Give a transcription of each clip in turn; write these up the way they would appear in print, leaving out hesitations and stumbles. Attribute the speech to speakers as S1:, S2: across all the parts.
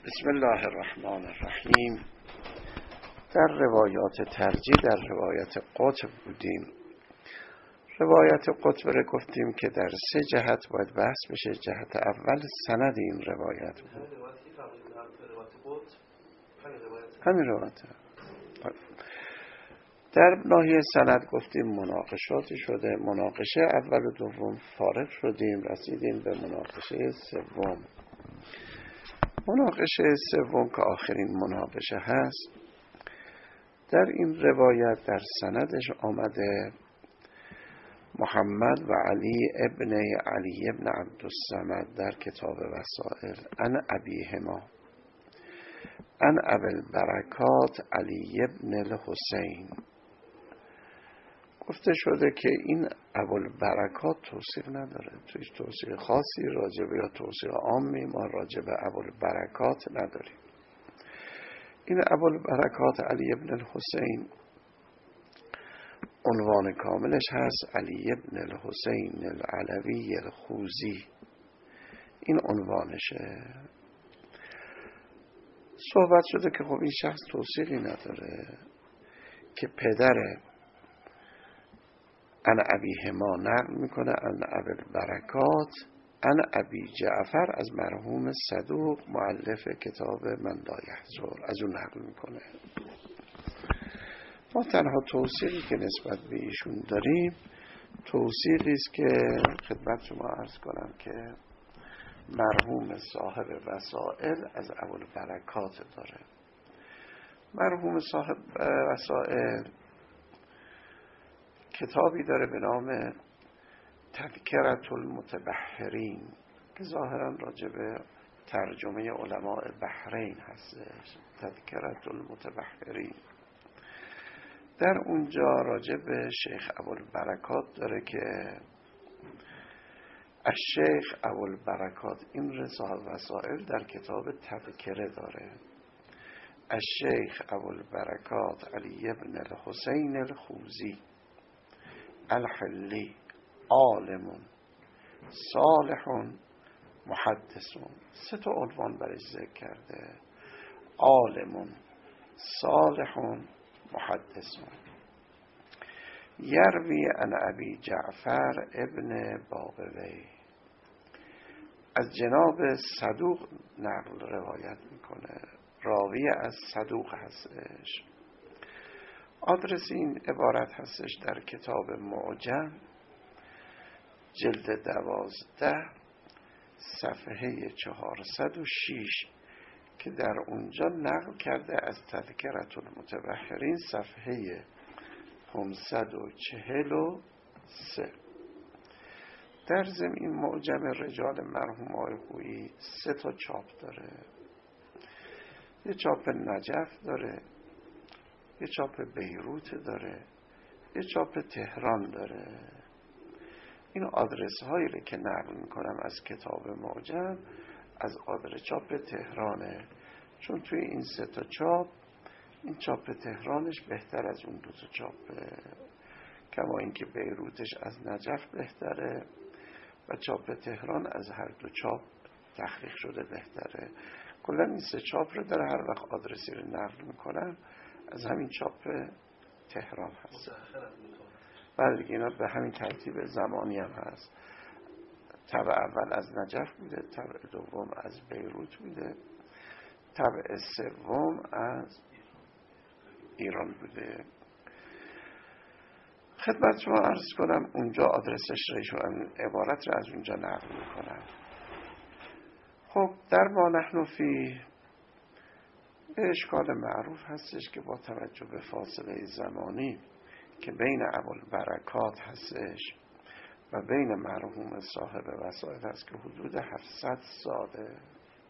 S1: بسم الله الرحمن الرحیم. در روایات ترجیح در روایت قطب بودیم. روایت قطب رو گفتیم که در 3 جهت باید بحث بشه. جهت اول سند این روایت بود. همین روایت. در ناحیه سند گفتیم مناقشاتی شده. مناقشه اول و دوم فارغ شدیم، رسیدیم به مناقشه سوم. مناقشه سوم که آخرین مناقشه هست، در این روایت در سندش آمده محمد و علی ابن علی ابن عبدالصمد در کتاب وسائل عن ابیهما عن ابی البرکات علی ابن الحسین. گفته شده که این ابوالبرکات توصیف نداره، تویش توصیف خاصی راجبه یا توصیف عامی ما راجبه ابوالبرکات نداریم. این ابوالبرکات علی ابن الحسین عنوان کاملش هست علی ابن الحسین العلوی الخوزی. این عنوانشه. صحبت شده که خب این شخص توصیفی نداره که پدر عن ابیهما نقل میکنه عن ابی البرکات عن ابی جعفر از مرحوم صدوق مؤلف کتاب من لا یحزر، از اون نقل میکنه. ما تنها توصیقی که نسبت به ایشون داریم توصیقی است که خدمت شما عرض کنم که مرحوم صاحب وسائل از ابوالبرکات داره. مرحوم صاحب وسائل کتابی داره به نام تذکرة المتبحرین که ظاهرا راجع به ترجمه علماء بحرین هستش. تذکرة المتبحرین در اونجا راجع به شیخ ابوالبرکات داره که الشیخ ابوالبرکات، این صاحب وسائل در کتاب تذکره داره. الشیخ ابوالبرکات علی ابن الحسین الخوزی الحلی عالم صالح محدثون. 3 عنوان برش ذکر کرده: عالم صالح محدثون. یروی عن ابی جعفر ابن باقوی، از جناب صدوق نقل روایت میکنه. راوی از صدوق هستش. آدرس این عبارت هستش در کتاب معجم جلد 12 صفحه 406 که در اونجا نقل کرده از تذکرة المتبحرین صفحه 543. در ضمن این معجم رجال مرحوم آقای خویی 3 چاپ داره. یه چاپ نجف داره، یه چاپ بیروت داره، یه چاپ تهران داره. این آدرس هایی رو که نقل میکنم از کتاب معجم از آدرس چاپ تهرانه، چون توی این 3 چاپ این چاپ تهرانش بهتر از اون 2 چاپه، کما اینکه بیروتش از نجف بهتره و چاپ تهران از هر 2 چاپ تحقیق شده بهتره. کلا این 3 چاپ رو در هر وقت آدرسی رو نقل میکنم از همین چاپ تهران هست. بله دیگه اینا به همین ترتیب زمانی هم هست. طبع اول از نجف بوده، طبع دوم از بیروت بوده، طبع سوم از ایران بوده. خدمت شما عرض کنم اونجا آدرسش رو عبارت رو از اونجا نقل میکنم. خب در ما نحن فی اشکال معروف هستش که با توجه به فاصله زمانی که بین ابوالبرکات هستش و بین مرحوم صاحب وسائل هست که حدود 700 ساله،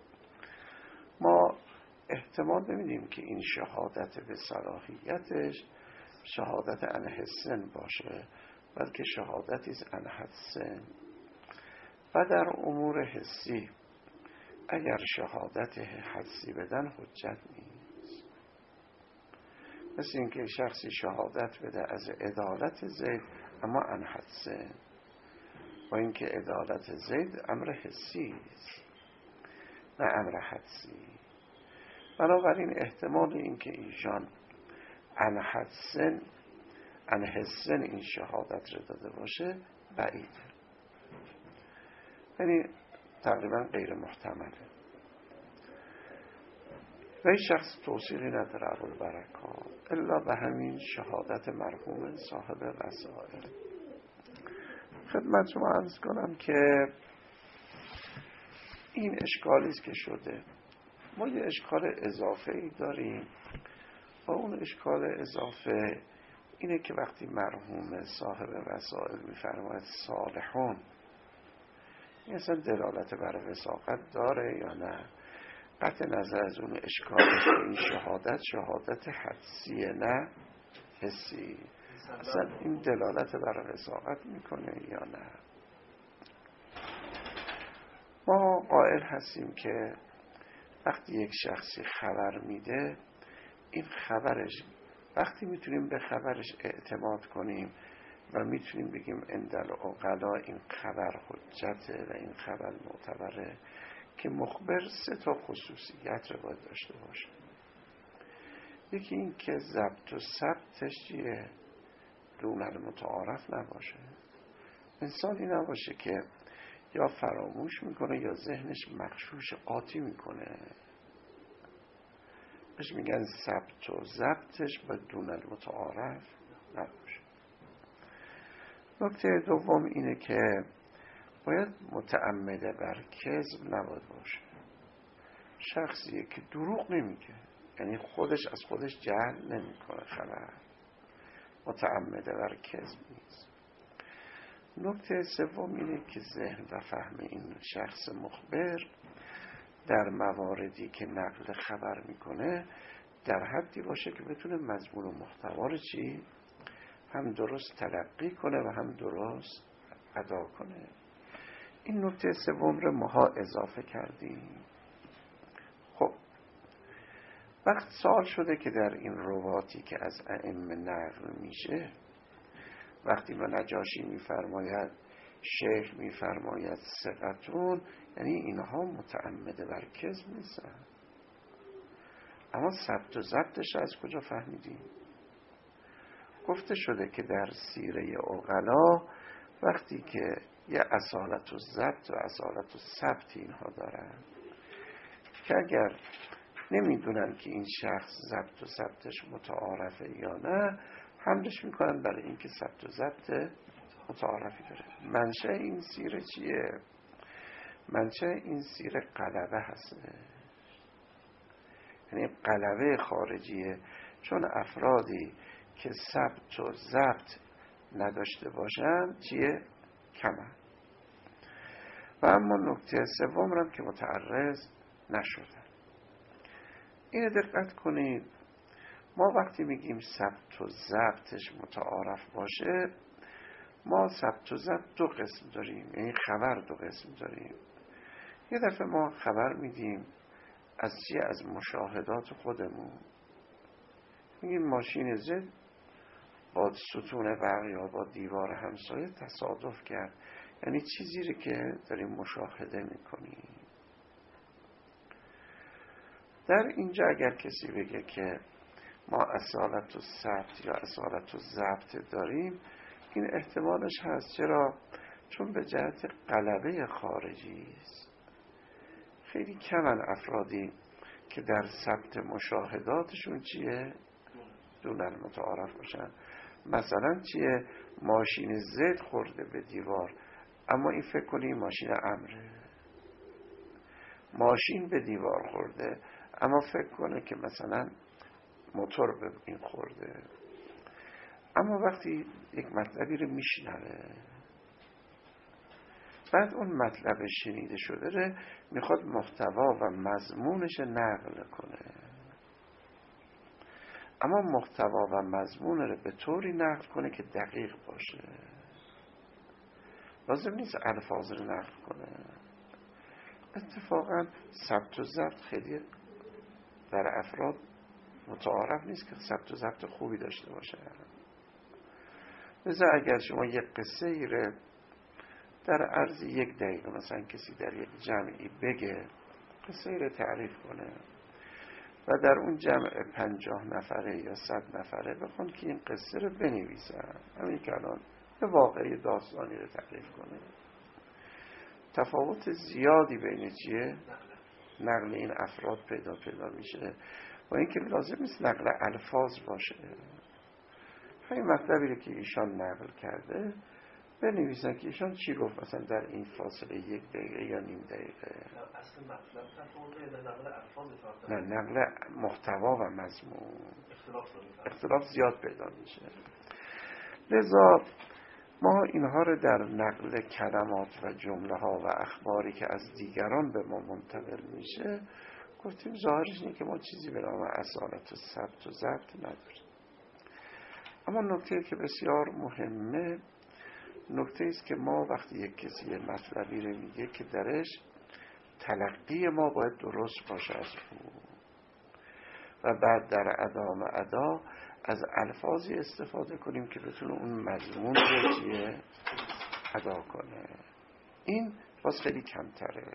S1: ما احتمال نمیدیم که این شهادت به صلاحیتش شهادت عن حسن باشه، بلکه شهادتی از عن حسن. و در امور حسی اگر شهادت حسی بدن حجت نیست. مثل اینکه شخصی شهادت بده از عدالت زید اما عن حسن، و اینکه عدالت زید امر حسی است نه امر حدسی. بنابراین احتمال اینکه ایشان عن حسن این شهادت رو داده باشه بعیده، یعنی تقریبا غیر محتمله. و این شخص توصیقی نداره ابوالبرکات الا به همین شهادت مرحوم صاحب وسائل. خدمت شما عرض کنم که این اشکالی است که شده. ما یه اشکال اضافه ای داریم و اون اشکال اضافه اینه که وقتی مرحوم صاحب وسائل میفرماید صالحون، این اصلا دلالت بر وثاقت داره یا نه؟ قطع نظر از اون اشکالش که این شهادت حدسیه نه حسی، اصلا این دلالت بر وثاقت میکنه یا نه؟ ما قائل هستیم که وقتی یک شخصی خبر میده، این خبرش وقتی میتونیم به خبرش اعتماد کنیم و میتونیم بگیم اندل عقلا این خبر حجته و این خبر معتبره، که مخبر 3 خصوصیت رو باید داشته باشه. یکی این که ضبط و ثبتش چیه؟ دون المتعارف نباشه، انسانی نباشه که یا فراموش میکنه یا ذهنش مغشوش قاطی میکنه، بهش میگن ثبت و ضبطش با دون المتعارف نباشه. نکته دوم اینه که باید متعمده بر کذب نباید باشه. شخصیه که دروغ نمیگه، یعنی خودش از خودش جهل نمیکنه، خبر متعمده بر کذب نیست. نکته سوم اینه که ذهن و فهم این شخص مخبر در مواردی که نقل خبر میکنه در حدی باشه که بتونه مضمون و محتوا رو چی؟ هم درست تلقی کنه و هم درست ادا کنه. این نکته سوم رو ماها اضافه کردیم. خب وقت سوال شده که در این رواتی که از ائمه نقل میشه، وقتی ما نجاشی میفرماید شیخ میفرماید ثقتون، یعنی اینها متعمده بر کذب نیستن، اما ثبت و ضبطش از کجا فهمیدیم؟ گفته شده که در سیره عقلا وقتی که یه اصالت و ضبط و اصالت و ثبت اینها دارن که اگر نمیدونن که این شخص ضبط و ثبتش متعارفه یا نه، حملش میکنن برای اینکه ثبت و ضبط متعارفی داره. منشأ این سیره چیه؟ منشأ این سیره قلبه هسته، یعنی قلبه خارجیه، چون افرادی که ثبت و ضبط نداشته باشن چیه؟ کمه. و اما نکته سوم هم که متعرض نشدن. اینو دقت کنید، ما وقتی میگیم ثبت و ضبطش متعارف باشه، ما ثبت و ضبط 2 قسم داریم، یعنی خبر 2 قسم داریم. یه دفعه ما خبر میدیم از چیه؟ از مشاهدات خودمون. میگیم ماشین زد با ستون برق یا با دیوار همسایه تصادف کرد، یعنی چیزی رو که داریم مشاهده میکنیم. در اینجا اگر کسی بگه که ما اصالت و ثبت یا اصالت و ضبط داریم، این احتمالش هست. چرا؟ چون به جهت غلبه خارجی است. خیلی کمن افرادی که در ثبت مشاهداتشون چیه؟ دون المتعارف باشن. مثلا چیه؟ ماشین زد خورده به دیوار، اما این فکر کنی ماشین امره. ماشین به دیوار خورده، اما فکر کنه که مثلا موتور به این خورده. اما وقتی یک مطلبی رو میشنوه، بعد اون مطلب شنیده شده رو میخواد محتوا و مضمونش نقل کنه، اما محتوا و مضمون رو به طوری نقل کنه که دقیق باشه. لازم نیست الفاظ رو نقل کنه. اتفاقا ثبت و ضبط خیلی در افراد متعارف نیست که ثبت و ضبط خوبی داشته باشه. مثلا اگر شما یک قصه ای رو در عرض 1 دقیقه مثلا کسی در یک جمعی بگه، قصه ای رو تعریف کنه، و در اون جمع 50 نفره یا 100 نفره بخون که این قصه رو بنویسن، همین که الان یه واقعی داستانی رو تعریف کنه. تفاوت زیادی بین چیه؟ نقل این افراد پیدا میشه و اینکه لازم نیست نقل الفاظ باشه. همین مطلبی رو که ایشان نقل کرده بنویسن که ایشان چی گفت، مثلا در این فاصله 1 دقیقه یا نیم دقیقه.
S2: اصل مطلب تفاوته، نقل الفاظ فرق
S1: نه، نقل محتوا و مضمون اختلاف زیاد پیدا میشه. لذا ما اینها رو در نقل کلمات و جمله ها و اخباری که از دیگران به ما منتقل میشه گفتیم ظاهرش اینه که ما چیزی به نام اصالت و ثبت و ضبط نداریم. اما نکته که بسیار مهمه، نکته است که ما وقتی یک کسی مطلبی رو میگه که درش تلقی ما باید درست باشه از او و بعد در ادامه ادا از الفاظی استفاده کنیم که بتونه اون مضمون رو چیه ادا کنه. این باز خیلی کمتره.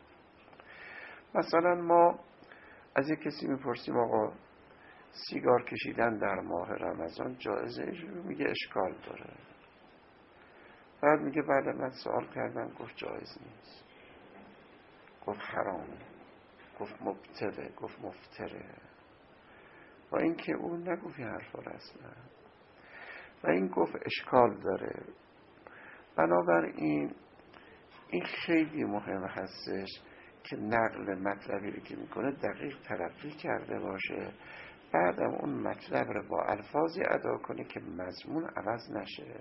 S1: مثلا ما از یک کسی میپرسیم آقا سیگار کشیدن در ماه رمضان جایزه؟ میگه اشکال داره. بعد میگه بله من سوال کردم، گفت جایز نیست، گفت حرامه، گفت مبتله، گفت مفتره. و اینکه اون نگفت این حرفا اصلا و این گفت اشکال داره. بنابراین این خیلی مهم هستش که نقل مطلبی رو که میکنه دقیق تلقی کرده باشه، بعدم اون مطلب رو با الفاظی ادا کنه که مضمون عوض نشه.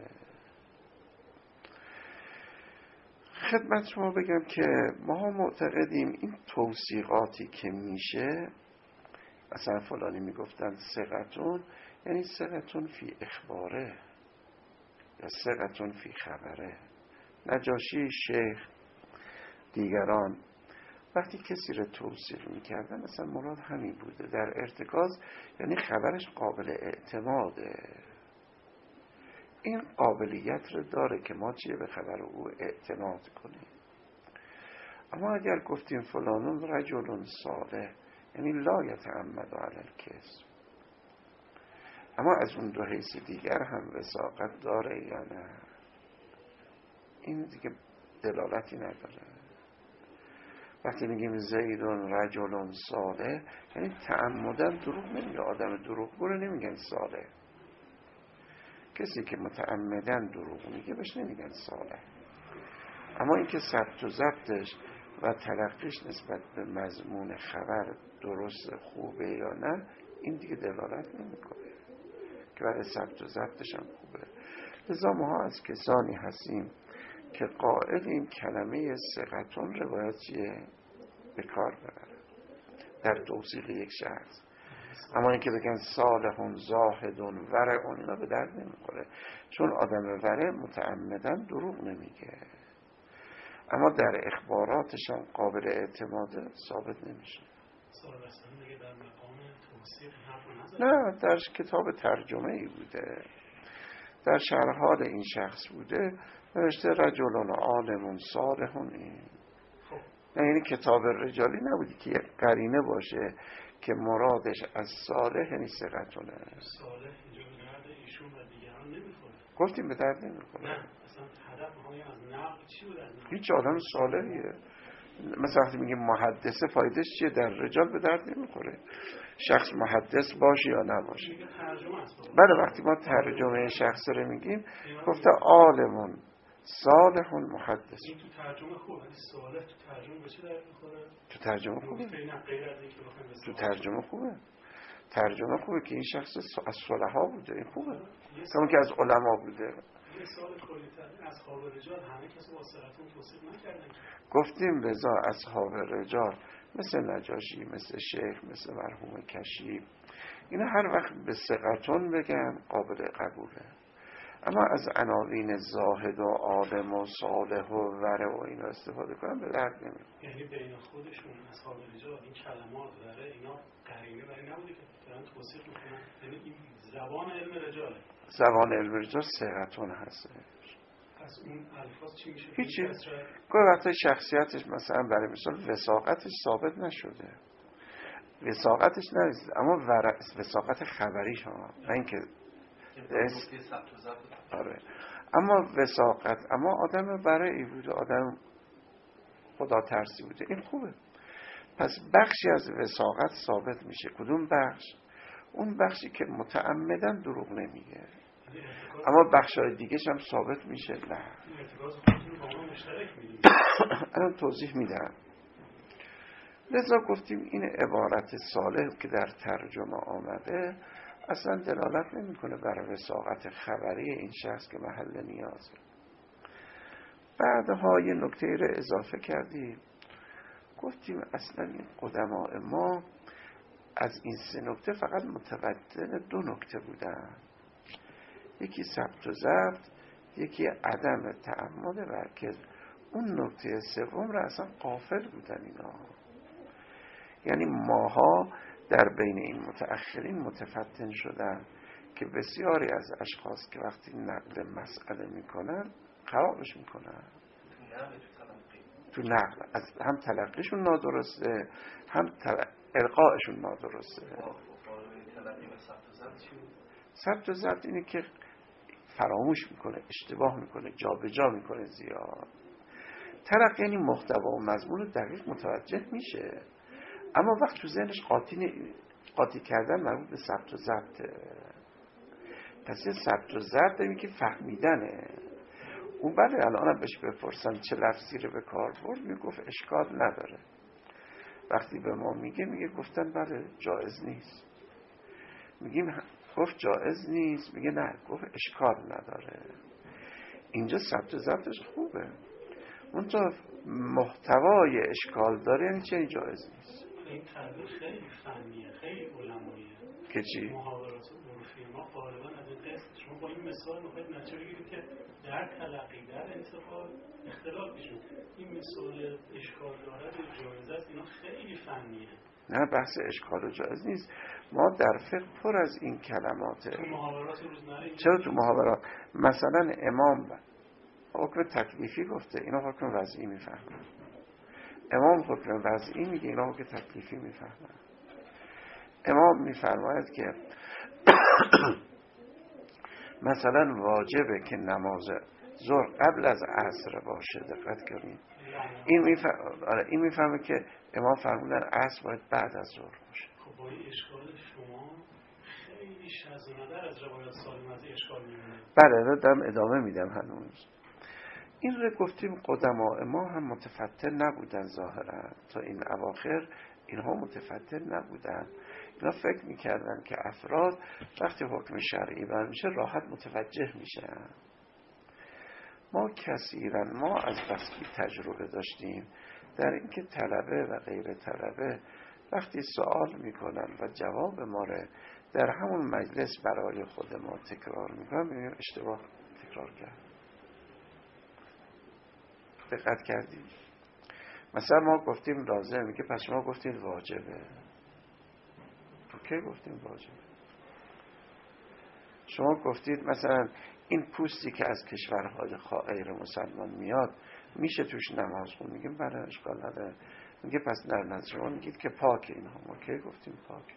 S1: خدمت شما بگم که ما معتقدیم این توثیقاتی که میشه، مثلا فلانی میگفتن ثقتون، یعنی ثقتون فی اخباره یا ثقتون فی خبره. نجاشی، شیخ، دیگران وقتی کسی رو توصیف میکردن مثلا مراد همین بوده، در ارتکاز یعنی خبرش قابل اعتماده. این قابلیت رو داره که ما چیه به خبر او اعتماد کنیم. اما اگر گفتیم فلانون رجل صالح، یعنی لا یتعمد علی الکذب، اما از اون دو حیث دیگر هم وثاقت داره یا نه، این دیگه دلالتی نداره. وقتی میگیم زیدون رجل صالح یعنی تعمدن دروغ نمیگه، آدم دروغگو رو نمیگن صالح. کسی که متعمدن دروغ میگه بهش نمیگن صالح. اما اینکه ثبت و ضبطش و تلقیش نسبت به مضمون خبر درست خوبه یا نه، این دیگه دلالت نمیکنه که برای ثبت و ضبطش هم خوبه. لذا ما از کسانی هستیم که قائلیم کلمه ثقتون روایت چیه به کار ببرن در توصیف یک شخص. اما اینکه بگن صالحون زاهدون ورعون، اینا به درد نمیخوره، چون آدم ورع متعمدن دروغ نمیگه، اما در اخباراتش هم قابل اعتماده ثابت نمیشه. نه، در کتاب ترجمه ای بوده، در شرح حال این شخص بوده، نوشته رجلون عالمون صالحون. این نه یعنی کتاب رجالی نبودی که یک قرینه باشه که مرادش از صالح یعنی ثقتونه.
S2: صالح اینجا به درد ایشون و دیگران نمیخوره.
S1: گفتیم به درد نمیخوره.
S2: نه اصلا هدف نهایی از نقل چی بود؟
S1: هیچ آدم صالحیه. مثلا وقتی میگیم محدثه فایدهش چیه؟ در رجال به درد نمیخوره شخص محدث باشه یا نباشه. بله، وقتی ما ترجمه شخص رو میگیم گفته عالمون صالحون محدث.
S2: این تو ترجمه خوبه، صالح تو ترجمه به چه درد میخوره؟
S1: تو ترجمه خوبه.
S2: تو
S1: ترجمه خوبه. ترجمه خوبه که این شخص از صلحا بوده، این خوبه. کما که از علما بوده.
S2: یه سال کلی‌تر اصحاب رجال همه کسی با ثقتون توصیف نکردن.
S1: گفتیم لذا اصحاب رجال مثل نجاشی، مثل شیخ، مثل مرحوم کشی، اینا هر وقت به ثقتون بگن قابل قبوله. اما از عناوین زاهد و عالم و صالح و ورع و اینا استفاده کنن به درد نمیخوره.
S2: یعنی بین خودشون اصحاب رجال این کلمات ورع اینا قرینه برای نبوده که دارن توصیف میکنن، یعنی این زبان علم رجاله.
S1: زبان علم رجال ثقتون هست.
S2: پس اون الفاظ چی میشه؟
S1: هیچی. گاهی وقتا شخصیتش مثلا برای مثال وثاقتش ثابت نشده، وساقتش نرسید، اما وساقت خبری شما، نه اینکه آره. اما وساقت، اما آدم برای بوده، آدم خدا ترسی بوده، این خوبه. پس بخشی از وساقت ثابت میشه. کدوم بخش؟ اون بخشی که متعمدن دروغ نمیگه، اما بخشای دیگه‌ش هم ثابت میشه. نه الان توضیح میدم. لذا گفتیم این عبارت صالح که در ترجمه آمده اصلا دلالت نمیکنه بر وساقت خبری این شخص که محل نیازه. بعدها یه نکته رو اضافه کردیم، گفتیم اصلا این قدماء ما از این 3 نکته فقط متوجه 2 نکته بودن، یکی ثبت و ضبط، یکی عدم تعمد ورکز. اون نکته سوم رو اصلا غافل بودن اینا. یعنی ماها در بین این متأخرین متفتن شدن که بسیاری از اشخاص که وقتی نقل مسئله میکنن خرابش میکنن تو نقل، از هم تلقیشون نادرسته هم القایشون نادرسته. ثبت و ضبط اینه که فراموش میکنه، اشتباه میکنه، جابجا میکنه زیاد. تلقی یعنی محتوا و مضمون دقیق متوجه میشه، اما وقت تو ذهنش قاطی کردن مربوط به ثبت و ضبطه. پس یه ثبت و ضبط اینه که فهمیدنه. اون بله الان بهش بپرسن چه لفظی رو به کار برد، میگفت اشکال نداره. وقتی به ما میگه گفتن بله جایز نیست، میگیم گفت جایز نیست، میگه نه گفت اشکال نداره. اینجا ثبت و ضبطش خوبه، منتها محتوای اشکال داره، یعنی چه جایز نیست.
S2: این تعبیر خیلی فنیه، خیلی علماییه
S1: که چی؟
S2: محاورات عرفی ما غالبا از این قسم شما با این مثال میخواید نتیجه بگیرید که در تلقی در انتقال اختلاف میشه. این مثال اشکال دارد جایز است، اینا خیلی فنیه.
S1: نه بحث اشکال و جایز نیست. ما در فقه پر از این کلماته.
S2: تو محاورات روزمره
S1: چرا تو محاورات؟ مثلا امام حکم تکلیفی گفته، اینا حکم وضعی میفهمن. امام حکم وضعی میگه، اینا حکم تکلیفی میفهمن. امام میفرماید که مثلا واجبه که نماز ظهر قبل از عصر باشه. دقت کنید، این میفهمه که امام فرمودن عصر باید بعد از ظهر باشه.
S2: خب با این اشکال شما خیلی شذ و نظر از روایات سالم از اشکال میمونه.
S1: بله دارم ادامه میدم هنوز. این رو گفتیم قدماء ما هم متفتن نبودن ظاهرا، تا این اواخر اینها متفتن نبودن. اینا فکر میکردن که افراد وقتی حکم شرعی بیان میشه راحت متوجه میشن. ما از بسکی تجربه داشتیم در اینکه طلبه و غیر طلبه وقتی سوال میکنن و جواب ما رو در همون مجلس برای خود ما تکرار میکنن، میبینیم اشتباه تکرار کرد. دقت کردیم؟ مثلا ما گفتیم لازم، میگه پس شما گفتید واجبه. تو کی گفتیم واجبه؟ شما گفتید مثلا این پوستی که از کشورهای غیر مسلمان میاد میشه توش نماز خوند. میگیم بله اشکال نداره. میگه پس در نظر شما میگید که پاکه اینها. ما کی گفتیم پاکه؟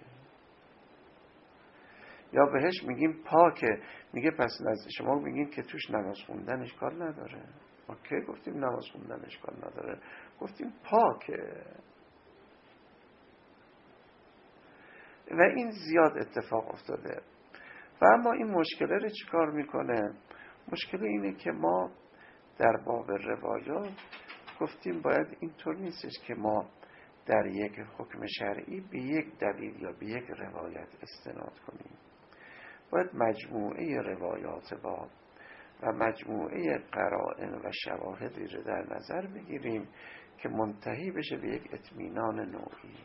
S1: یا بهش میگیم پاکه، میگه پس نظر شما میگین که توش نماز خوندن اشکال نداره. ما کی گفتیم نماز خوندن اشکال نداره؟ گفتیم پاکه. و این زیاد اتفاق افتاده. و اما این مشکله رو چیکار میکنه؟ مشکل اینه که ما در باب روایات گفتیم باید اینطور نیستش که ما در یک حکم شرعی به یک دلیل یا به یک روایت استناد کنیم. باید مجموعه روایات باب و مجموعه قرائن و شواهدی رو در نظر بگیریم که منتهی بشه به یک اطمینان نوعی.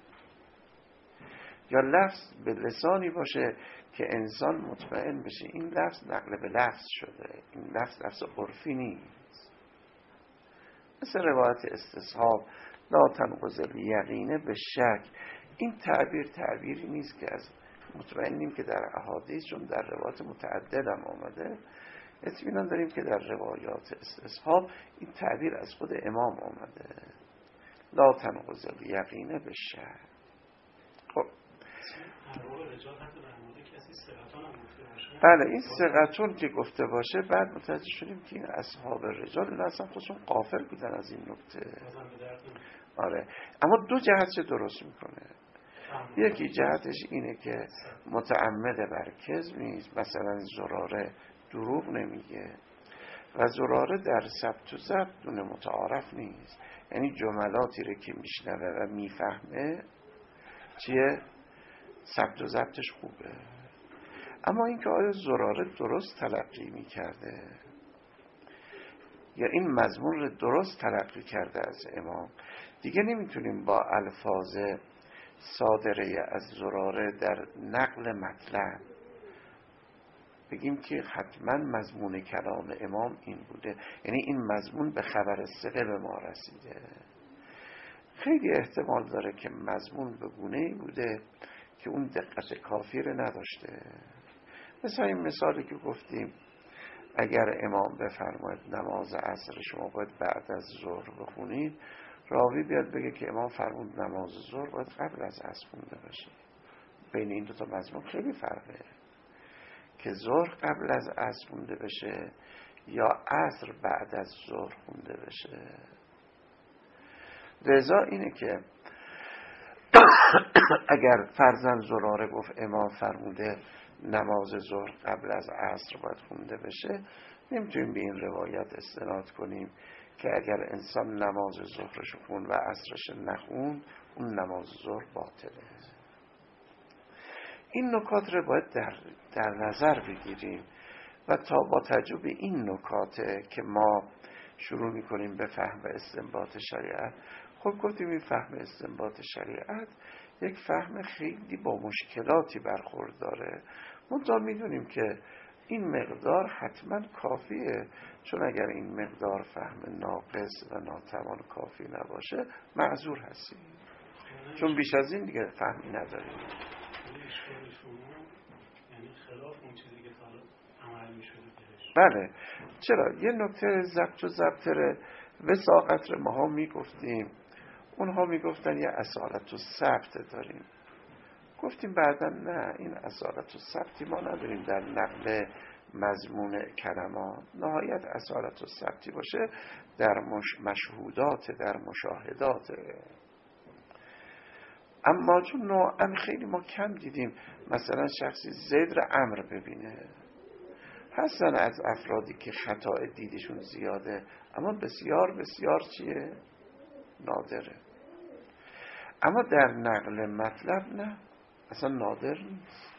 S1: یا لفظ به لسانی باشه که انسان مطمئن بشه این لفظ نقل به لفظ شده، این لفظ عرفی نیست. مثل روایت استصحاب لا تنقض الیقین به شک. این تعبیری نیست که از مطمئنیم که در احادیث، چون در روایات متعدد هم آمده، اطمینان داریم که در روایات استصحاب این تعبیر از خود امام آمده لا تنقض الیقین به شک.
S2: رجال حتی در مورد کسی ثقتان هم گفته باشه.
S1: بله این ثقتون که گفته باشه بعد متوجه شدیم که این اصحاب رجال این اصلا خودشون غافل بودن از این نکته. آره اما دو جهتش درست میکنه. یکی جهتش اینه که متعمد بر کذب نیست، مثلا زراره دروغ نمیگه و زراره در ثبت و ضبط دونه متعارف نیست، یعنی جملاتی رو که میشنوه و میفهمه چیه ثبت و ضبطش خوبه. اما اینکه آیا زراره درست تلقی میکرده یا این مضمون رو درست تلقی کرده از امام، دیگه نمیتونیم با الفاظ صادره از زراره در نقل مطلب بگیم که حتما مضمون کلام امام این بوده، یعنی این مضمون به خبر ثقه به ما رسیده. خیلی احتمال داره که مضمون به گونه‌ای بوده که اون دقت کافی رو نداشته. مثلا این مثالی که گفتیم اگر امام بفرماید نماز عصر شما باید بعد از ظهر بخونید، راوی بیاد بگه که امام فرمود نماز ظهر باید قبل از عصر خونده بشه. بین این دو تا مضمون خیلی فرقه که ظهر قبل از عصر خونده بشه یا عصر بعد از ظهر خونده بشه. لذا اینه که اگر فرضاً زراره گفت امام فرموده نماز ظهر قبل از عصر باید خونده بشه، نمیتونیم به این روایت استناد کنیم که اگر انسان نماز ظهرش خون و عصرش نخون اون نماز ظهر باطله. این نکات رو باید در نظر بگیریم و تا با تجربه این نکاته که ما شروع میکنیم به فهم استنباط شریعت. خب گفتیم این فهم استنباط شریعت یک فهم خیلی با مشکلاتی برخورداره. منتها میدونیم که این مقدار حتما کافیه، چون اگر این مقدار فهم ناقص و ناتوان کافی نباشه معذور هستیم، چون بیش از این دیگه فهمی نداریم.
S2: یعنی خلاف اون چیزی که عمل می‌شده.
S1: بله چرا یه نکته ضبط و ضبط وثاقت رو ماها میگفتیم، اونها میگفتن یه اصالت و ثبت داریم. گفتیم بعدا نه، این اصالت و ثبتی ما نداریم در نقل مضمون کلمات. نهایت اصالت و ثبتی باشه در مشهودات، در مشاهدات. اما چون نوعا خیلی ما کم دیدیم مثلا شخصی زید رو امر ببینه، هستن از افرادی که خطا دیدشون زیاده اما بسیار بسیار چیه؟ نادره. اما در نقل مطلب نه، اصلا نادر نیست،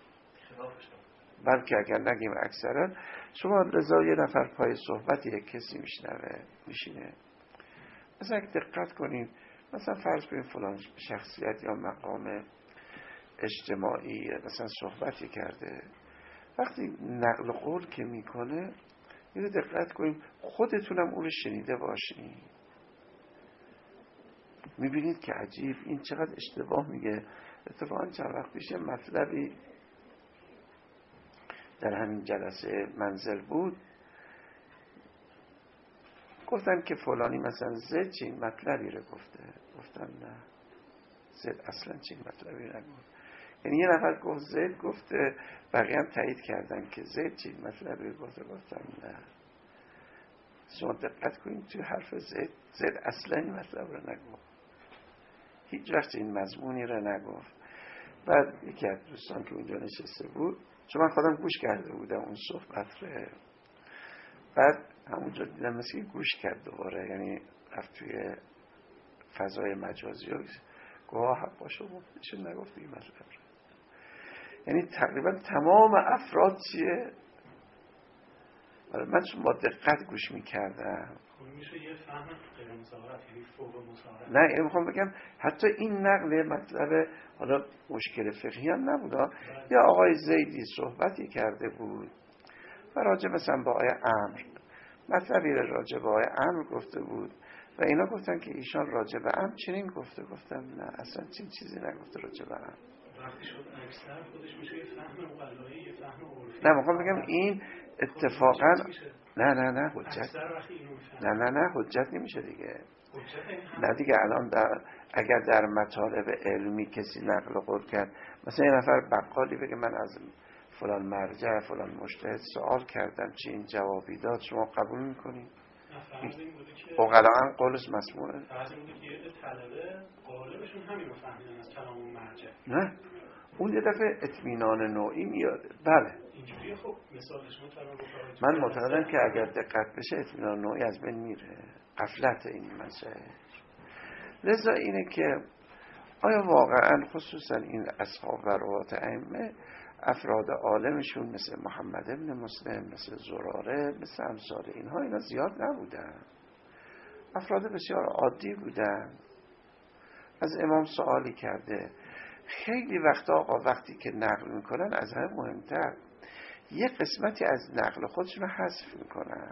S1: بلکه اگر نگیم اکثرا. شما لذا یه نفر پای صحبت یک کسی میشینه، مثلا دقت کنین، مثلا فرض کنین فلان شخصیت یا مقام اجتماعی مثلا صحبتی کرده، وقتی نقل قول که میکنه یه دقت کنین خودتونم اون رو شنیده باشین، میبینید که عجیب این چقدر اشتباه میگه. اتفاقا چند وقت پیش مطلبی در همین جلسه منزل بود، گفتن که فلانی مثلا زید چین مطلبی رو گفته، گفتن نه زید اصلا چین مطلبی نگفت. یعنی یه نفر گفت زید گفته، بقیه هم تایید کردن که زید چین مطلبی گفته، گفتن نه. شما دقت کنید توی حرف زید اصلا این مطلب رو نگفت، هیچ وقت این مضمونی رو نگفت. بعد یکی از دوستان که اونجا نشسته بود، چون من خودم گوش کرده بودم اون صحبت رو، بعد همونجا دیدم مثل گوش کرد دوباره، یعنی رفت توی فضای مجازی و گواه حق باشه ایشون نگفت این مطلب رو. یعنی تقریبا تمام افراد چیه؟ من چون با دقت گوش میکردم
S2: میشه یه فهم غیر مساعد، یعنی فوق مساعد.
S1: نه این میخوام بگم حتی این نقل مطلب حالا مشکل فقهی هم نبود. یا آقای زیدی صحبتی کرده بود و راجع مثلا با آقای عمرو مطلبی راجع با آقای عمرو گفته بود و اینا گفتن که ایشان راجع به عمرو چنین گفته. گفتم نه اصلا چیزی نگفته راجع به عمرو.
S2: وقتی شد اکثر خودش میشه یه فهم مقلایی، یه فهم عرفی.
S1: نه میخوام بگم این اتفاقا نه حجت، نه حجت نمیشه دیگه. نه دیگه الان اگر در مطالب علمی کسی نقل قول کرد، مثلا یه نفر بقالی بگه من از فلان مرجع فلان مجتهد سوال کردم چی این جوابی داد، شما قبول میکنید؟ اقلا قولش مسموعه.
S2: فرض این بوده که یه طلبه قالبشون همین رو فهمیدن از کلام اون مرجع.
S1: نه اون یه دفعه اطمینان نوعی میاده. بله
S2: اینجوریه. خب مثال شما فرض
S1: من معتقدم که اگر دقت بشه اطمینان نوعی از بین میره، غفلت این مسئله. لذا اینه که آیا واقعا خصوصا این اصحاب و روات ائمه افراد عالمشون مثل محمد ابن مسلم، مثل زراره، مثل امثال اینها اینا زیاد نبودن، افراد بسیار عادی بودن. از امام سوالی کرده، خیلی وقتا آقا وقتی که نقل میکنن از همه مهمتر یه قسمتی از نقل خودشون رو حذف میکنن.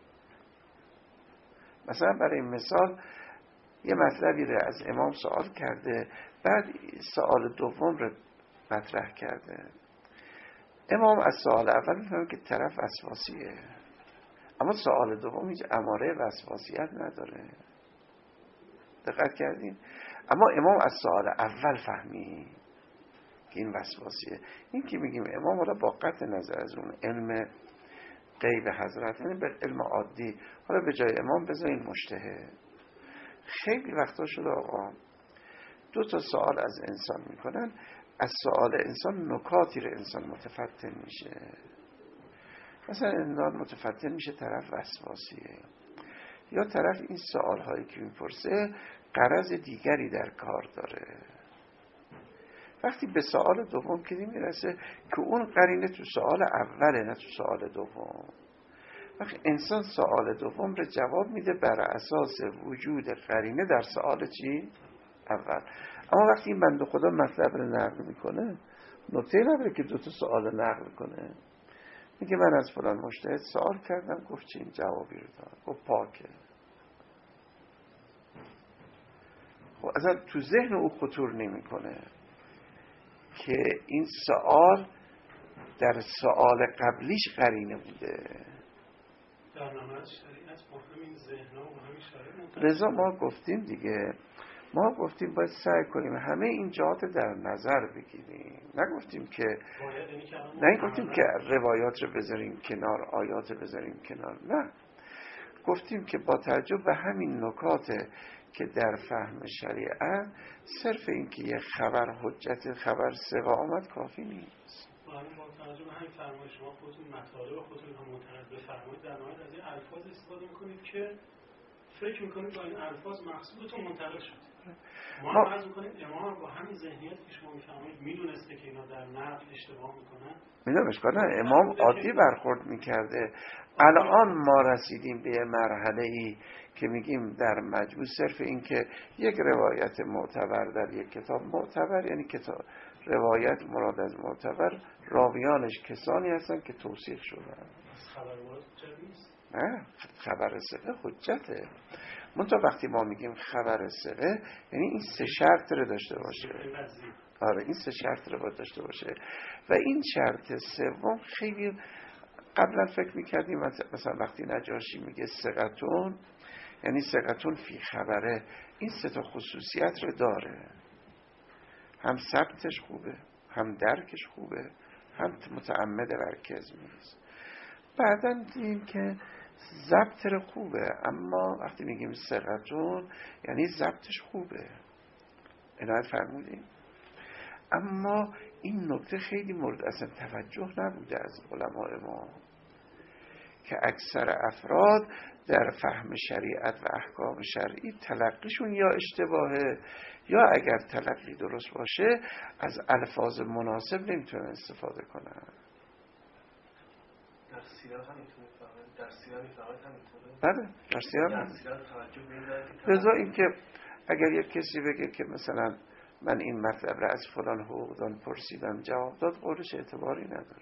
S1: مثلا برای مثال یه مطلبی رو از امام سوال کرده، بعد سوال دوم رو مطرح کرده. امام از سوال اول میفهمه که طرف وسواسیه، اما سوال دوم هیچ اماره وسواسیت نداره. دقت کردین؟ اما امام از سوال اول فهمید که این وسواسیه. این که میگیم امام حالا با قطع نظر از اون علم غیب حضرت، یعنی به علم عادی، حالا به جای امام بذارین مجتهد. خیلی وقتا شده آقا دو تا سوال از انسان میکنن، از سوال انسان نکاتی رو انسان متفتن میشه. مثلا انسان متفتن میشه طرف وسواسیه، یا طرف این سوال هایی که میپرسه غرض دیگری در کار داره. وقتی به سوال دوم که میرسه که اون قرینه تو سوال اوله نه تو سوال دوم، وقتی انسان سوال دوم رو جواب میده بر اساس وجود قرینه در سوال چی؟ اول. اما وقتی این بنده خدا مطلب رو نقل میکنه نکته نداره که دو تا سوال نقل کنه. میگه من از فلان مجتهد سوال کردم گفت چه این جوابی رو داد، گفت پاکه. خب اصلا تو ذهن او خطور نمیکنه که این سوال در سوال قبلیش قرینه بوده.
S2: در نماز شریعت با همین ذهن و همین شریعت
S1: لذا ما گفتیم دیگه، ما گفتیم باید سعی کنیم همه این جهات در نظر بگیریم. نگفتیم که گفتیم که روایات رو بذاریم کنار، آیات رو بذاریم کنار، نه، گفتیم که با توجه به همین نکات که در فهم شریعت صرف این که یه خبر حجت، خبر ثقه آمد کافی نیست.
S2: با توجه به همین فرمای شما خودتون مطالب خودتون هم منتقد بفرمایید، در نهایت از این الفاظ استفاده میکنید که فکر میکنید با این الفاظ مقصودتون منتقل شد. ما فرض میکنیم امام با همین ذهنیت که شما میفرمایید میدونسته که اینا در نقل اشتباه میکنن.
S1: میدونم اشکال نه، امام عادی برخورد میکرده. الان ما رسیدیم به مرحله ای که میگیم در مجموع صرف این که یک روایت معتبر در یک کتاب معتبر، یعنی کتاب روایت مراد از معتبر راویانش کسانی هستن که توثیق شدن.
S2: خبر حجت نیست.
S1: نه، خبر ثقه حجته. منتها وقتی ما میگیم خبر ثقه یعنی این سه شرط رو داشته باشه. آره این سه شرط رو باید داشته باشه. و این شرط سوم خیلی قبلا فکر میکردیم مثلا وقتی نجاشی میگه ثقتون، یعنی ثقتون فی خبره، این سه تا خصوصیت رو داره، هم ثبتش خوبه، هم درکش خوبه، هم متعمد برکز نیست. بعداً دیدیم که ضبط خوبه، اما وقتی میگیم ثقتون یعنی ضبطش خوبه. عنایت فرمودیم. اما این نکته خیلی مورد اصلا توجه نبوده از علماء ما که اکثر افراد در فهم شریعت و احکام شرعی تلقیشون یا اشتباهه یا اگر تلقی درست باشه از الفاظ مناسب نمیتونن استفاده کنن.
S3: در سیرا همینطوره، در سیرا همینطوره.
S1: بله در سیرا لذا این که اگر یک کسی بگه که مثلا من این مطلب را از فلان حقوقدان پرسیدم جواب داد، قولش اعتباری نداره.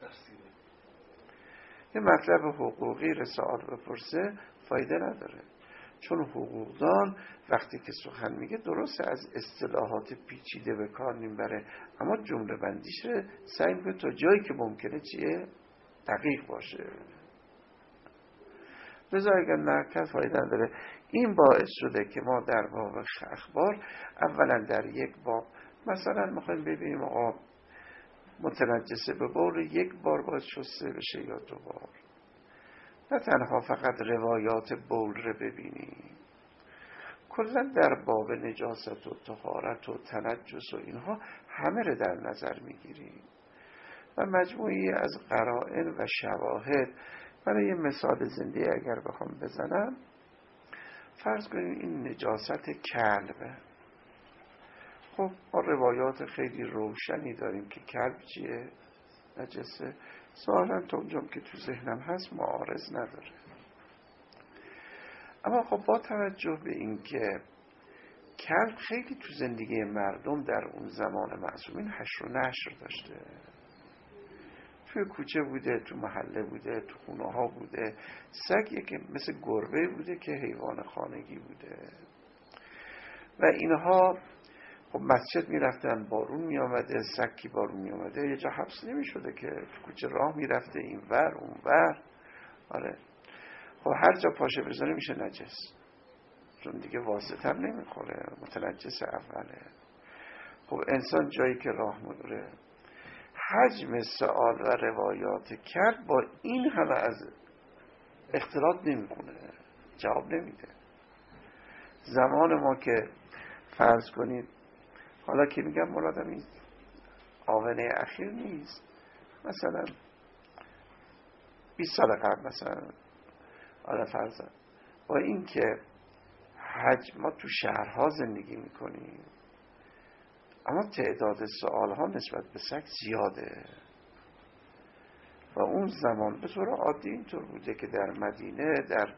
S1: یه مطلب حقوقی را سوال بپرسه فایده نداره، چون حقوقدان وقتی که سخن میگه درسته از اصطلاحات پیچیده به کار نمیبره، اما جمله بندیش رو سعی میکنه تا جایی که ممکنه چیه دقیق باشه. لذا اگر نکرد فایده نداره. این باعث شده که ما در باب اخبار اولا در یک باب مثلا میخوایم ببینیم آقا متنجسه به بول یک بار باید شسته بشه یا 2 بار، نه تنها فقط روایات بول رو ببینیم، کلا در باب نجاست و طهارت و تنجس و اینها همه رو در نظر میگیریم و مجموعی از قرائن و شواهد. برای مثال زنده اگر بخوام بزنم، فرض کنیم این نجاست کلبه. خب ما روایات خیلی روشنی داریم که کلب چیه؟ نجسه. ظاهرا تا اونجام که تو ذهنم هست معارض نداره. اما خب با توجه به این که کلب خیلی تو زندگی مردم در اون زمان معصومین حشر و نشر داشته، توی کوچه بوده، تو محله بوده، تو خونه ها بوده. سگ یکی مثل گربه بوده که حیوان خانگی بوده و اینها خب مسجد می رفتن، بارون می آمده، سگی بارون می آمده یه جا حبس نمی شده که تو کوچه راه می رفته این ور اون ور. آره خب هر جا پاشه بزنه میشه نجس، چون دیگه واسطه هم نمی خوره، متنجس اوله. خب انسان جایی که راه میره، حجم سؤال و روایات کرد با این همه از اختلاط نمیکنه، جواب نمیده. زمان ما که فرض کنید، حالا که میگم مرادم این آونة اخیر نیست، مثلا 20 سال قبل مثلا، آره فرضاً با این که حجم ما تو شهرها زندگی میکنیم اما تعداد سؤال ها نسبت به سگ زیاده و اون زمان به طور عادی اینطور بوده که در مدینه، در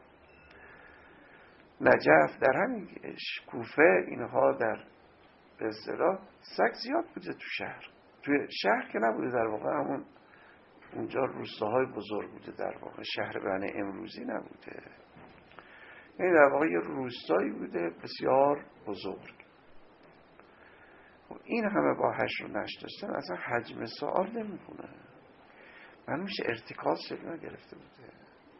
S1: نجف، در همین کوفه، اینها در به اصطلاح سگ زیاد بوده تو شهر. توی شهر که نبوده در واقع، همون اونجا روستاهای بزرگ بوده، در واقع شهر بن امروزی نبوده، یعنی در واقع یه روستایی بوده بسیار بزرگ. این همه با حشر و نشر داشتن اصلا حجم سؤال نمیکنه، معلومش ارتکاز شکل نگرفته بوده.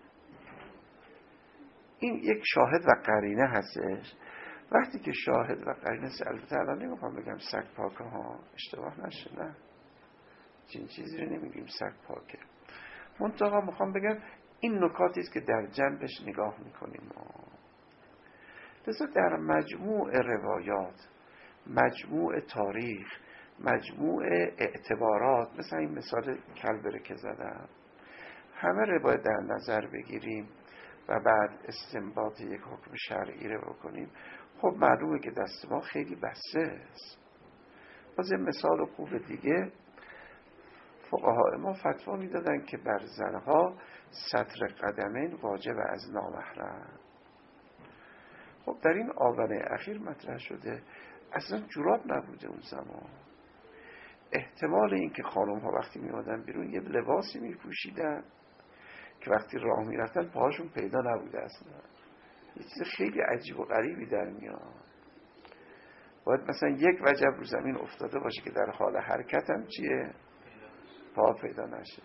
S1: این یک شاهد و قرینه هستش. وقتی که شاهد و قرینه، البته الان نمیخوام بگم سگ پاکه ها، اشتباه نشه، نه چین چیزی رو نمیگیم سگ پاکه، منطقه میخوام بگم این نکاتی است که در جنبش نگاه میکنیم ما. لذا در مجموع روایات، مجموع تاریخ، مجموع اعتبارات، مثل این مثال کلبره که زدم، همه رو باید در نظر بگیریم و بعد استنباط یک حکم شرعی رو بکنیم. خب معلومه که دست ما خیلی بسته است. باز مثال خوب دیگه، فقهای ما فتوا میدادن که بر زنها ستر قدمین واجب از نامحرم. خب در این آونة اخیر مطرح شده، اصلا جوراب نبوده اون زمان. احتمال این که خانم ها وقتی می آمدن بیرون یه لباسی می پوشیدن که وقتی راه می رفتن پاهاشون پیدا نبوده، اصلا یه چیز خیلی عجیب و غریبی در میاد. باید مثلا یک وجب رو زمین افتاده باشه که در حال حرکت هم چیه؟ پا پیدا نشه.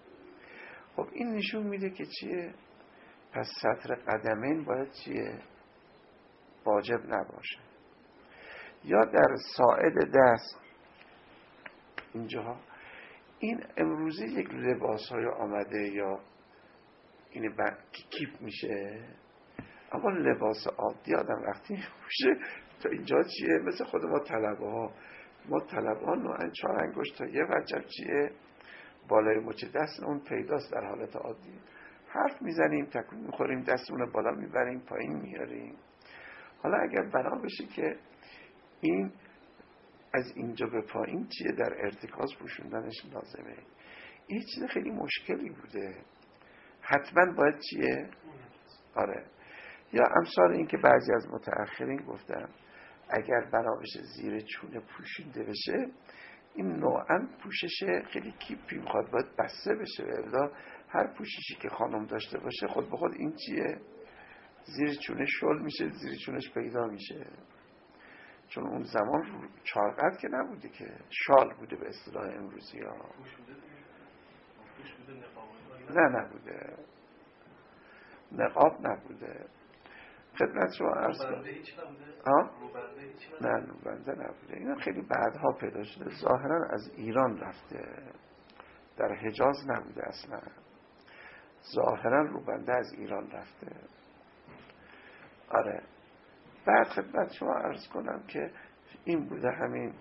S1: خب این نشون میده که چیه؟ پس ستر قدمین باید چیه؟ واجب نباشه. یا در ساعد دست اینجا، این امروزی یک لباس های آمده یا این کیپ میشه، اما لباس عادی آدم وقتی میشه تا اینجا چیه؟ مثل خود ما طلبه ها، ما طلبه ها نوعا 4 انگشت تا یه وجب چیه؟ بالای مچ دست اون پیداست در حالت عادی. حرف میزنیم، تکون میخوریم، دستمون بالا میبریم، پایین میاریم. حالا اگر بنا بشه که این از اینجا به پایین چیه، در ارتکاز پوشوندنش لازمه، این چیز خیلی مشکلی بوده، حتما باید چیه؟ آره. یا امثال این که بعضی از متأخرین گفتن اگر بنا بشه زیر چونه پوشیده بشه، این نوعا پوشش خیلی کیپی میخواد، باید بسته بشه، الا هر پوششی که خانم داشته باشه خود به خود این چیه؟ زیر چونه شل میشه، زیر چونش پیدا میشه، چون اون زمان چارقد که نبوده، که شال بوده به اصطلاح امروزی ها. نه نبوده. نقاب نبوده. خدمت شما عرض کنم نه روبنده نبوده. اینا خیلی بعدها پیدا شده، ظاهرا از ایران رفته، در حجاز نبوده اصلا. ظاهرا روبنده از ایران رفته. آره. بعد خدمت شما عرض کنم که این بوده، همین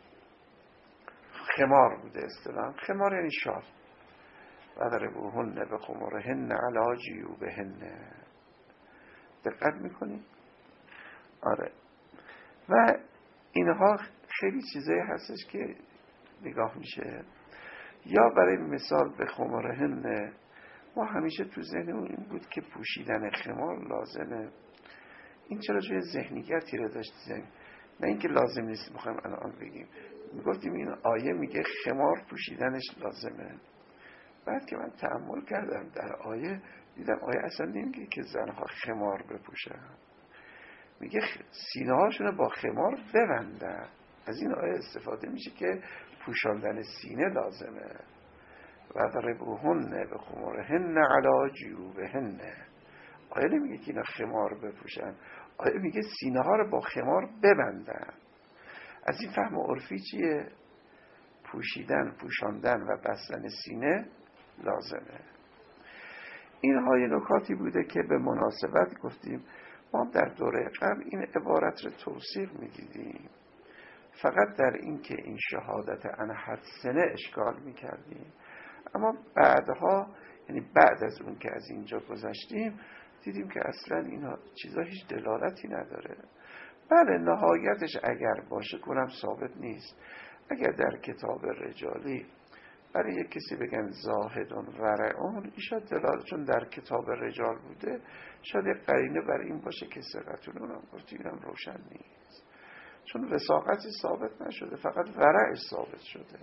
S1: خمار بوده اصطلاحاً. خمار یعنی شال. وَضْرِبُوهُنَّ بِخُمُرِهِنَّ عَلَىٰ جِیوبِهِنَّ. دقت میکنید؟ آره. و اینها خیلی چیزایی هستش که نگاه میشه. یا برای مثال به خمرهن، ما همیشه تو ذهنمون این بود که پوشیدن خمار لازمه. این چرا جای ذهنیتی رو داشتیم؟ نه اینکه لازم نیست بخوایم الان بگیم. میگفتیم این آیه میگه خمار پوشیدنش لازمه. بعد که من تأمل کردم در آیه، دیدم آیه اصلا نمیگه که زنها خمار بپوشن، میگه سینه هاشون با خمار ببندن. از این آیه استفاده میشه که پوشاندن سینه لازمه. وَضْرِبُوهُنَّ بِخُمُرِهِنَّ عَلَىٰ جِیوبِهِنَّ. آیه نمیگه که اینا خمار بپوشن، آیه میگه سینه ها رو با خمار ببندن. از این فهم عرفی چیه؟ پوشیدن، پوشاندن و بستن سینه لازمه. اینها یه نکاتی بوده که به مناسبت گفتیم. ما در دوره قبل این عبارت رو توصیف میدیدیم، فقط در این که این شهادت عن حد سنه اشکال میکردیم. اما بعدها، یعنی بعد از اون که از اینجا گذشتیم، دیدیم که اصلا اینا چیزا هیچ دلالتی نداره. بله نهایتش اگر باشه کنم ثابت نیست. اگر در کتاب رجالی برای یک کسی بگن زاهدون ورعون، ایشا دلالت، چون در کتاب رجال بوده، شاید یک قرینه بر این باشه که ثقتون اونم گفتی، اینم روشن نیست، چون وثاقتی ثابت نشده، فقط ورعش ثابت شده.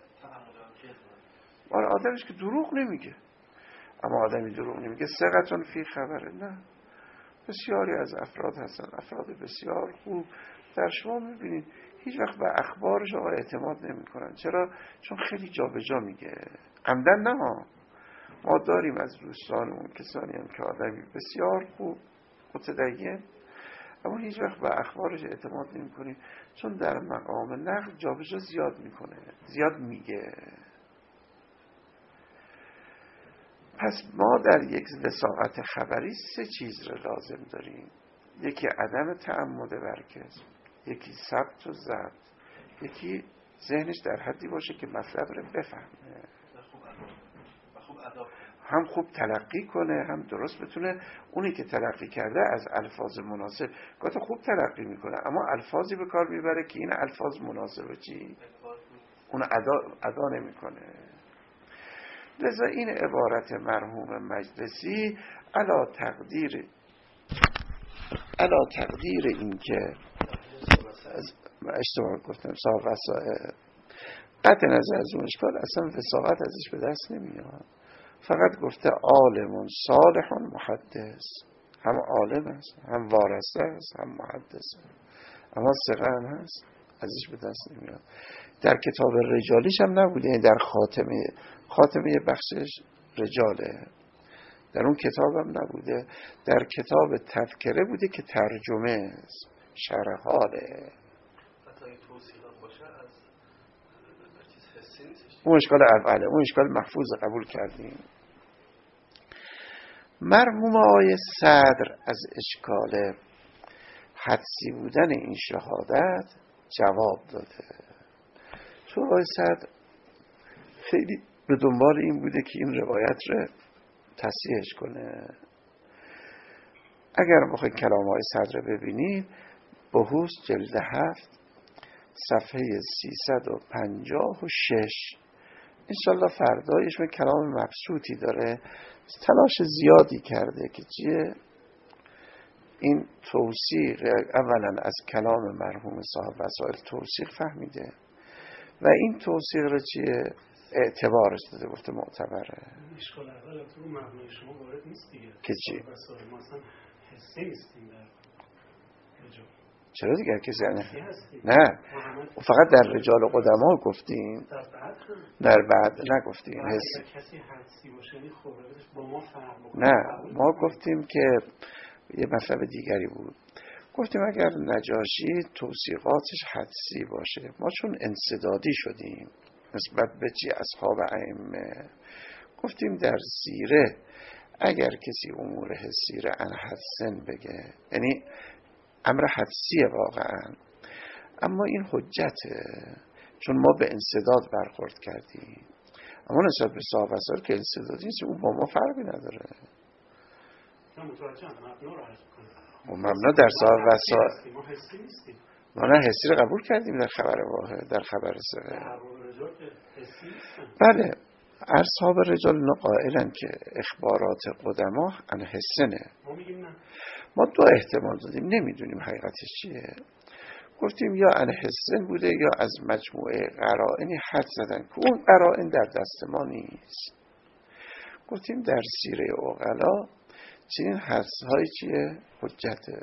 S1: آره آدمش که دروغ نمیگه، اما آدمی دروغ نمیگه ثقتون فی خبره. نه، بسیاری از افراد هستن، افراد بسیار خوب در شما میبینید هیچ وقت به اخبارش آقا اعتماد نمی کنن. چرا؟ چون خیلی جا به جا میگه. عمدن نه ها. ما داریم از دوستانمون کسانی هم که آدمی بسیار خوب متدین، اما هیچ وقت به اخبارش اعتماد نمی کنیم، چون در مقام نقل جا به جا زیاد میکنه، زیاد میگه. پس ما در یک وثاقت خبری 3 چیز رو لازم داریم. یکی عدم تعمد برکز، یکی ثبت و ضبط، یکی ذهنش در حدی باشه که مطلب رو بفهمه، هم خوب تلقی کنه، هم درست بتونه اونی که تلقی کرده از الفاظ مناسب. گاهی خوب تلقی میکنه اما الفاظی به کار میبره که این الفاظ مناسبه چی؟ اون ادا نمیکنه. لذا این عبارت مرحوم مجلسی علا تقدیر این که اشتباه گفتم صاحب وسائل، قطع نظر از اون اشکال، اصلا وثاقت ازش به دست نمیاد. فقط گفته عالم صالح محدث، هم عالم است، هم وارثه است، هم محدث، اما ثقه هم هست، ازش به دست نمیاد. در کتاب رجالیش هم نبوده، یعنی در خاتمه بخشش رجاله، در اون کتاب هم نبوده. در کتاب تذکره بوده که ترجمه است، شرح حاله. اون اشکال اوله، اون اشکال محفوظ قبول کردیم. مرحوم آقای صدر از اشکال حدسی بودن این شهادت جواب داده. چون آقای صدر خیلی به دنبال این بوده که این روایت رو تصحیحش کنه. اگر بخواید کلام آقای صدر رو ببینید، بحوث جلد 7 صفحه 356، انشالله فردایش من کلام مبسوطی داره، تلاش زیادی کرده که چیه این توثیق، اولا از کلام مرحوم صاحب وسائل توثیق فهمیده و این توثیق رو چیه اعتبارش داده، گفته معتبره.
S2: اشکال اول تو مرحوم شما وارد نیست دیگه
S1: که چی؟
S2: وسائل ما اصلا حسی نیستیم در
S1: چرا دیگر کسی نه فقط در رجال قدما گفتیم، در بعد نگفتیم حسی. نه ما گفتیم که یه مطلب دیگری بود. گفتیم اگر نجاشی توصیقاتش حدسی باشه، ما چون انسدادی شدیم نسبت به چی اصحاب ائمه، گفتیم در سیره اگر کسی امور حسی را عن حدسن بگه، یعنی امر حدسیه واقعا، اما این حجته چون ما به انسداد برخورد کردیم. اما نسبت به صاحب اثر که انسدادی نیست، اون با ما فرقی نداره. مبنا در صاحب اثر ما نه حسی رو قبول کردیم در خبر واحد، در خبر ثقه. بله اصحاب رجال اینا قائلن که اخبارات قدما عن حسنه. ما دو احتمال دادیم، نمیدونیم حقیقتش چیه. گفتیم یا عن حسن بوده یا از مجموعه قرائنی حد زدن که اون قرائن در دست ما نیست. گفتیم در سیره عقلا چنین حدس‌های چیه؟ حجته.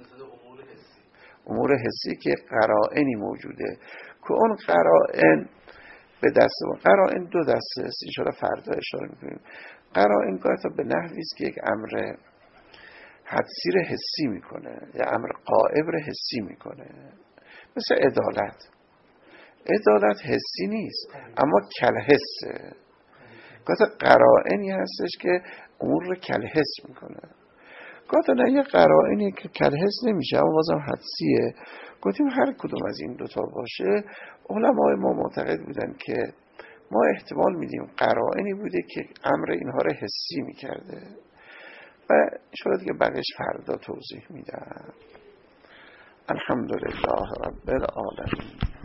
S1: امور حسی که قرائنی موجوده که اون قرائن به دست ما، قرائن دو دسته است، ان شاءالله فردا اشاره می‌کنیم. قرائن گاهی به نحوی است که یک امر حدسی رو حسی میکنه یا امر غائب رو حسی میکنه، مثل عدالت. عدالت حسی نیست اما کلحسه. گاهی قرائنی هستش که امور رو کلحس میکنه، گاهی نه یه قرائنی که کلحس نمیشه اما بازم حدسیه. گفتیم هر کدوم از این دوتا باشه، علمای ما معتقد بودن که ما احتمال میدیم قرائنی بوده که امر اینها رو حسی میکرده و انشاءالله دیگه بقیش فردا توضیح میدم. الحمدلله رب العالمین.